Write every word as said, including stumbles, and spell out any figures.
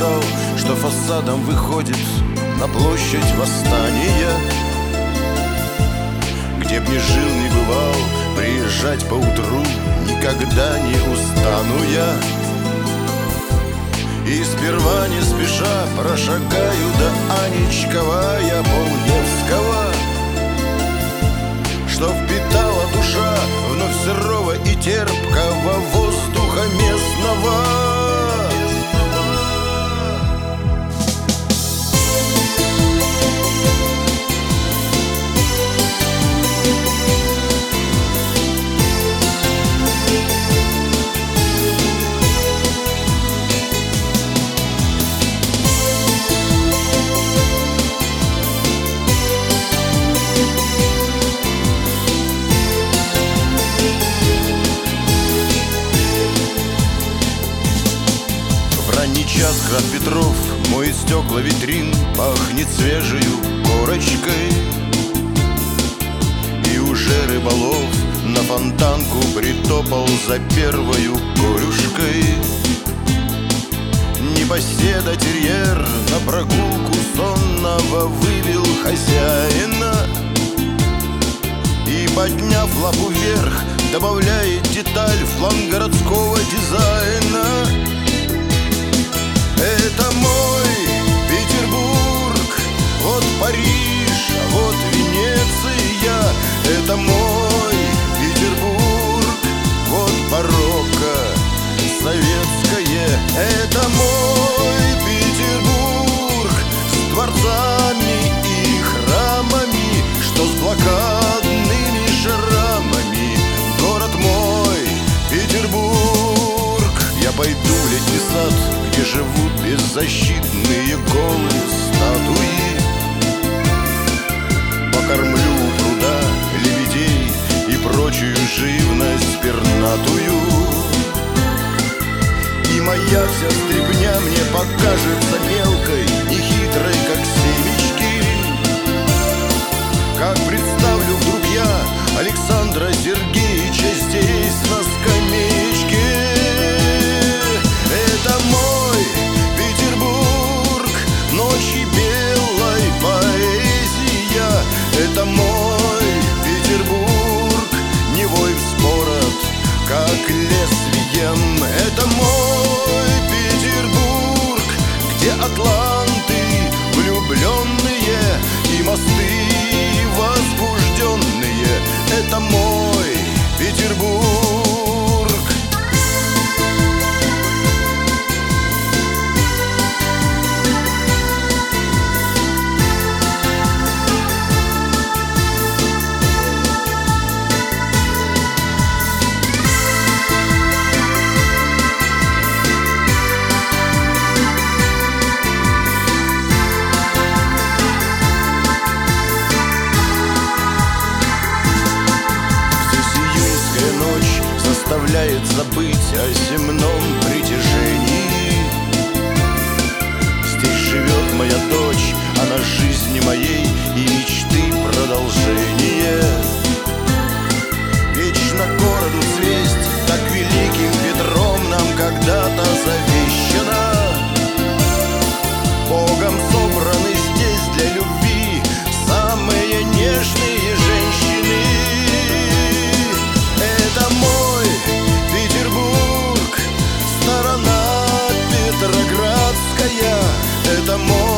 вокзал, что фасадом выходит на площадь Восстания. Где б ни жил, ни бывал, приезжать поутру никогда не устану я. И сперва не спеша прошагаю до Аничкова я Полневского, что впитала душа вновь сырого и терпкого воздуха местного. Час град Петров, мой стекла витрин, пахнет свежею корочкой. И уже рыболов на фонтанку притопал за первою корюшкой. Непоседа терьер на прогулку сонного вывел хозяина и, подняв лапу вверх, добавляет деталь в план городского дизайна. Это мой Петербург, вот Париж, а вот Венеция. Это мой Петербург, вот барокко советское. Это мой Петербург с дворцами и храмами, что с блокадными шрамами. Город мой Петербург. Я пойду в летний сад, где живут беззащитные голые статуи. Покормлю у пруда лебедей и прочую живность пернатую. И моя вся стряпня мне покажется мелкой, нехитрой, как семечки. Как представлю вдруг я Александра Сергеевича здесь на скамеечке. Это мой Петербург, ночи белой поэзия. Это мой Петербург, Невой вспорот, как лезвием. Это мой Петербург, где атланты влюбленные и мосты возбужденные. Это мой Петербург. Заставляет забыть о земном притяжении. Здесь живет моя дочь, она жизни моей и мечты продолжение. Вечно городу звесть, так великим Петром нам когда-то завещана. Богом собраны здесь для любви самые нежные женщины. Это мой Петербург, сторона Петроградская. Это мой